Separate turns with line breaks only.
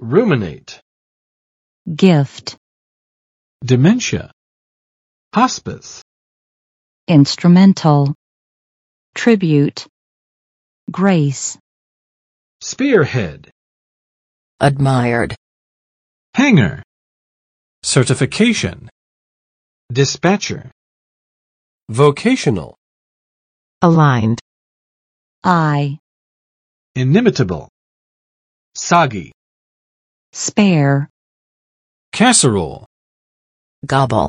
ruminate,
gift,
dementia, hospice,
instrumental, tribute, grace,
spearhead,
admired,
hanger,
certification,
dispatcher,
vocational,
aligned,
eye,
inimitable, soggy,
spare,
casserole,
gobble.